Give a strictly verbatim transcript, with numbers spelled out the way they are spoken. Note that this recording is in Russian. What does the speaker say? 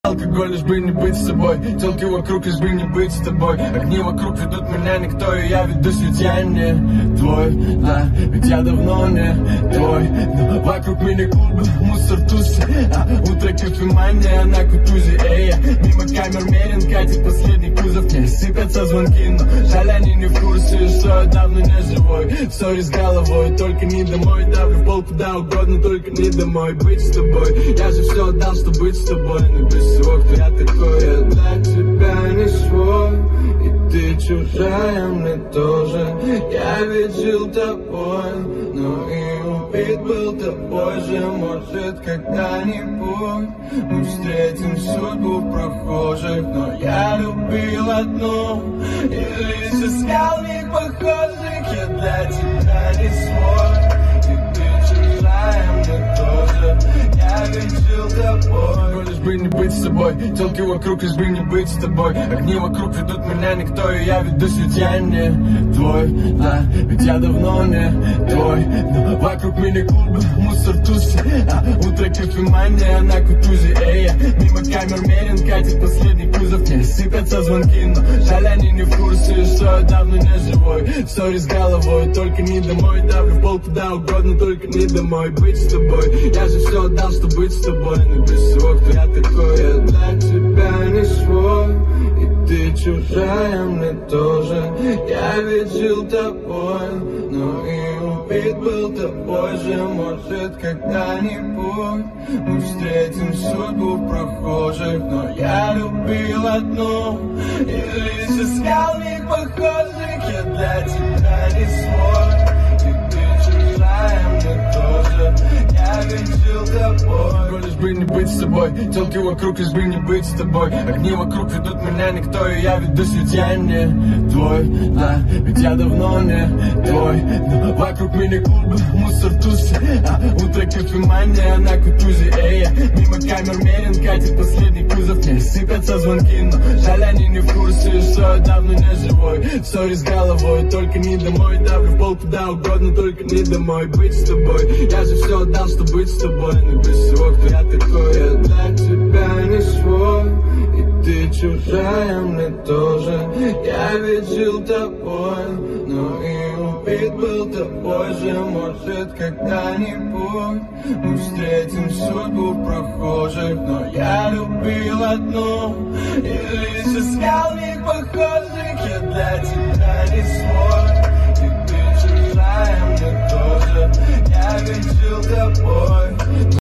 Алкоголь, лишь бы не быть с собой. Телки вокруг, лишь бы не быть с тобой. Огни вокруг ведут меня никто, и я ведусь, ведь я не твой. Да, ведь я давно не твой. Но вокруг мини-клубы, мусор, тусы, а утро кофемания на кутузе. Эй, мимо камер мерен, катит последний кузов. Мне сыпятся звонки, но жаль, они не в курсе, что я давно не живой. Ссори с головой, только не домой. Давлю в пол куда угодно, только не домой. Быть с тобой, я же все отдал, чтобы быть с тобой. Но без всего, кто я такой, я для тебя не свой. И ты чужая мне тоже. Я ведь жил тобой, но и убит был тобой же. Может, когда-нибудь мы встретим судьбу в прохожих. Но я любил одну, и лишь искал в них похожих. Я для тебя не свой, и ты чужая мне тоже. Я ведь жил тобой, лишь бы не быть с собой. Телки вокруг, лишь бы не быть с тобой. Огни вокруг ведут меня никто, и я ведусь, ведь я не твой. Да, ведь я давно не твой. Но вокруг мини-клубы, мусор, тусы, а утро кофемания на кутузе. Эй, мимо камер мерен, катит последний кузов. Мне сыпятся звонки, но жаль, они не в курсе, что я давно не живой. Ссори с головой, только не домой. Давлю в пол куда угодно, только не домой. Быть с тобой, я же все отдал, чтобы быть с тобой. Но без всего, кто я такой, я для тебя не свой. И ты чужая мне тоже. Я ведь жил тобой, но и убит был тобой же. Может, когда-нибудь мы встретим судьбу в прохожих. Но я любил одну, и лишь искал в них похожих. Я для тебя не свой, и ты чужая мне тоже. Я ведь жил тобой, лишь бы не быть с собой. Телки вокруг, лишь бы не быть с тобой. Огни вокруг ведут меня никто, и я ведусь, ведь я не твой. Да, ведь я давно не твой. Но вокруг мини-клубы, мусор, тусы, а утро кофемания на кутузе. Эй, мимо камер мерен, катит последний кузов. Мне сыпятся звонки, но жаль, они не в курсе, что я давно не живой. Ссори с головой, только не домой. Давлю в пол куда угодно, только не домой. Быть с тобой, я же все отдал, чтобы быть с тобой. Но без всего, кто я такой, я для тебя не свой. И ты чужая мне тоже. Я ведь жил тобой, но и убит был тобой же. Может, когда-нибудь мы встретим судьбу в прохожих. Но я любил одну, и лишь искал в них похожих. Я для тебя не свой, и ты чужая мне тоже. Я ведь жил тобой.